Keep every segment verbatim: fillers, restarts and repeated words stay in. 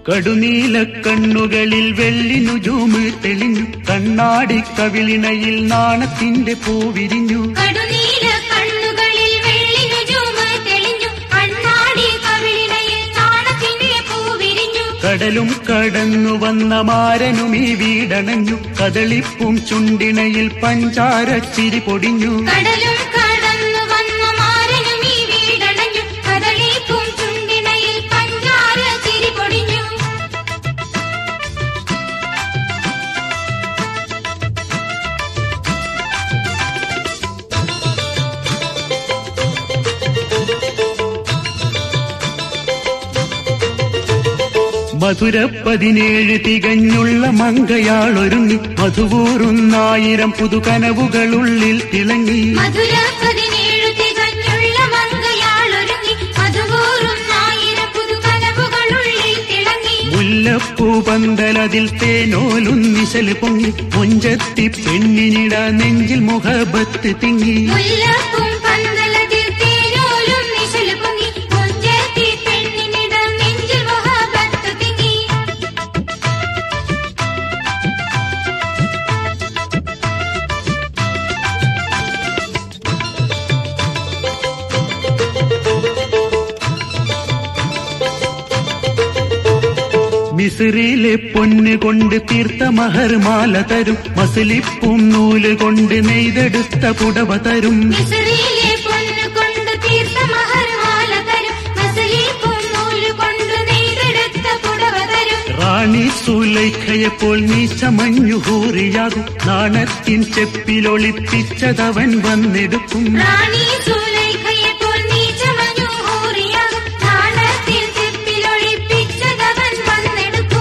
കടുനീല കണ്ണുകളിൽ വെള്ളി നുജൂമ് തെളിഞ്ഞു, കണ്ണാടി കവിളിണയിൽ നാണത്തിന്റെ പൂവിരിഞ്ഞു. കടുനീല കണ്ണുകളിൽ വെള്ളി നുജൂമ് തെളിഞ്ഞു, കണ്ണാടി കവിളിണയിൽ നാണത്തിന്റെ പൂവിരിഞ്ഞു. കടലും കടന്നു വന്ന മാരനും ഈ വീടണഞ്ഞു, കദളിപ്പും ചുണ്ടിണയിൽ പഞ്ചാരച്ചിരി പൊടിഞ്ഞു. കടലും കടന്നു വന്ന മാരനും ഈ വീടണഞ്ഞു, കദളിപ്പും ചുണ്ടിണയിൽ പഞ്ചാരച്ചിരി പൊടിഞ്ഞു. മധുര പതിനേഴ് തികഞ്ഞുള്ള മങ്കയാളൊരുങ്ങി, മധുവൂറുന്നായിരം പുതുകനവുകളുള്ളിൽ തിളങ്ങി. മധുര പതിനേഴ് തികഞ്ഞുള്ള മങ്കയാളൊരുങ്ങി, മധുവൂറുന്നായിരം പുതുകനവുകളുള്ളിൽ തിളങ്ങി. മുല്ലപ്പൂ പന്തലതിൽ തേനോലുന്നിശല് പൊങ്ങി, മുഞ്ചത്തി പെണ്ണിനിട നെഞ്ചിൽ മുഹബത്ത് തിങ്ങി. മുല്ലപ്പൂം പന്തലതിൽ തേനോലും നിശല് പൊങ്ങി, മുഞ്ചത്തി പെണ്ണിനിട നെഞ്ചിൽ മുഹബത്ത് തിങ്ങി. മിസ്രിലെ പൊന്ന് കൊണ്ട് തീർത്ത മഹർമാല തരും, മസിലിപ്പും നൂല് കൊണ്ട് നെയ്തെടുത്ത പുടവ തരും. മിസ്രിലെ പൊന്ന് കൊണ്ട് തീർത്ത മഹർമാല തരും, മസിലിപ്പും നൂല് കൊണ്ട് നെയ്തെടുത്ത പുടവ തരും. റാണി സുലൈഖയെപ്പോൾ നീ ചമഞ്ഞു ഹൂറിയാകും, നാണത്തിൻ ചെപ്പിലൊളിപ്പിച്ചതവൻ വന്നെടുക്കും. റാണി സുലൈഖയെപ്പോൾ നീ ചമഞ്ഞു ഹൂറിയാകും, നാണത്തിൽ ചെപ്പിലൊളിപ്പിച്ചതവൻ വന്നെടുക്കും.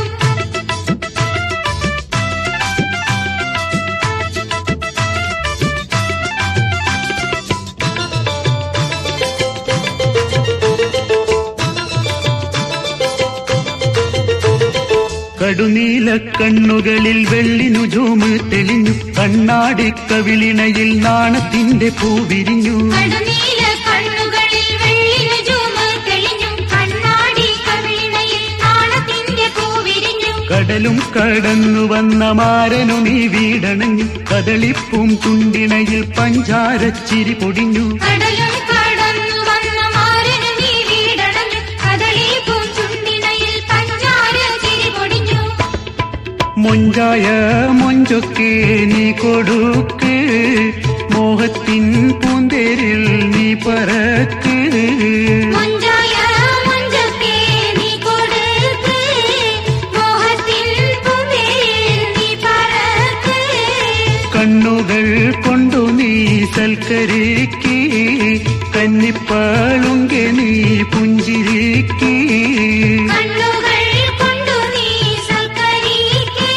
കടുനീല കണ്ണുകളിൽ വെള്ളി നുജൂമ് തെളിഞ്ഞു, കണ്ണാടി കവിളിണയിൽ നാണത്തിന്റെ പൂവിരിഞ്ഞു. കടുനീല കണ്ണുകളിൽ വെള്ളി നുജൂമ് തെളിഞ്ഞു, കണ്ണാടി കവിളിണയിൽ നാണത്തിന്റെ പൂവിരിഞ്ഞു. കടലും കടന്നു വന്ന മാരനും ഈ വീടണഞ്ഞു, കദളിപ്പും ചുണ്ടിണയിൽ പഞ്ചാരച്ചിരി പൊടിഞ്ഞു. കടലും കടന്നു വന്ന മാരനും ഈ വീടണഞ്ഞു, കദളിപ്പും ചുണ്ടിണയിൽ പഞ്ചാരച്ചിരി പൊടിഞ്ഞു. മൊഞ്ചായ മൊഞ്ചൊക്കെ നീ കൊടുക്ക്, മോഹത്തിൻ പൂന്തേരിൽ നീ പറക്ക്. മൊഞ്ചായ മൊഞ്ചൊക്കെ നീ കൊടുക്ക്, മോഹത്തിൻ പൂന്തേരിൽ നീ പറക്ക്. കണ്ണുകൾ കൊണ്ടു നീ സൽക്കരിക്ക്, കന്നിപ്പാളുങ്കെ നീ പുഞ്ചിരിക്ക്. കണ്ണുകൾ കൊണ്ടു നീ സൽക്കരിക്ക്,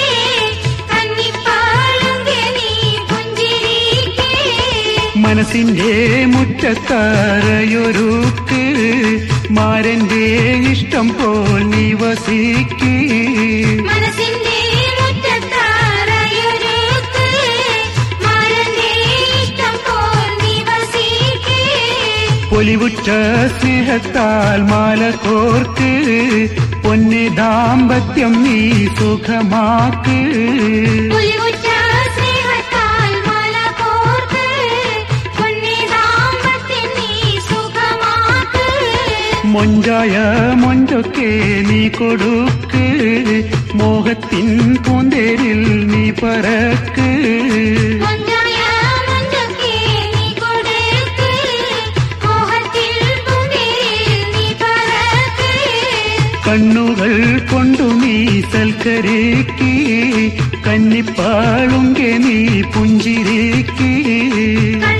കന്നിപ്പാളുങ്കെ നീ പുഞ്ചിരിക്ക്. മനസ്സിന്റെ മുറ്റത്താറയൊരുക്ക്, മാരന്റെ ഇഷ്ടം പോൽ നീ വസിക്ക്. മനസ്സിന്റെ മുറ്റത്താറയൊരുക്ക്, മാരന്റെ ഇഷ്ടം പോൽ നീ വസിക്ക്. പൊലിവുറ്റ സ്നേഹത്താൽ മാല കോർക്ക്, പൊന്നെ ദാമ്പത്യം നീ സുഖമാക്ക്. പുലിവുറ്റ സ്നേഹത്താൽ മാല കോർക്ക്, പൊന്നെ ദാമ്പത്യം നീ സുഖമാക്ക്. മൊഞ്ചായ മൊഞ്ചൊക്കെ നീ കൊടുക്ക്, മോഹത്തിൻ പൂന്തേരിൽ നീ പറക്ക്. മൊഞ്ചായ മൊഞ്ചൊക്കെ നീ കൊടുക്ക്, മോഹത്തിൽ പൂന്തേരിൽ നീ പറക്ക്. കണ്ണുകൾ കൊണ്ടു നീ സൽക്കരിക്ക്, കന്നിപ്പാളുങ്കെ നീ പുഞ്ചിരിക്ക്.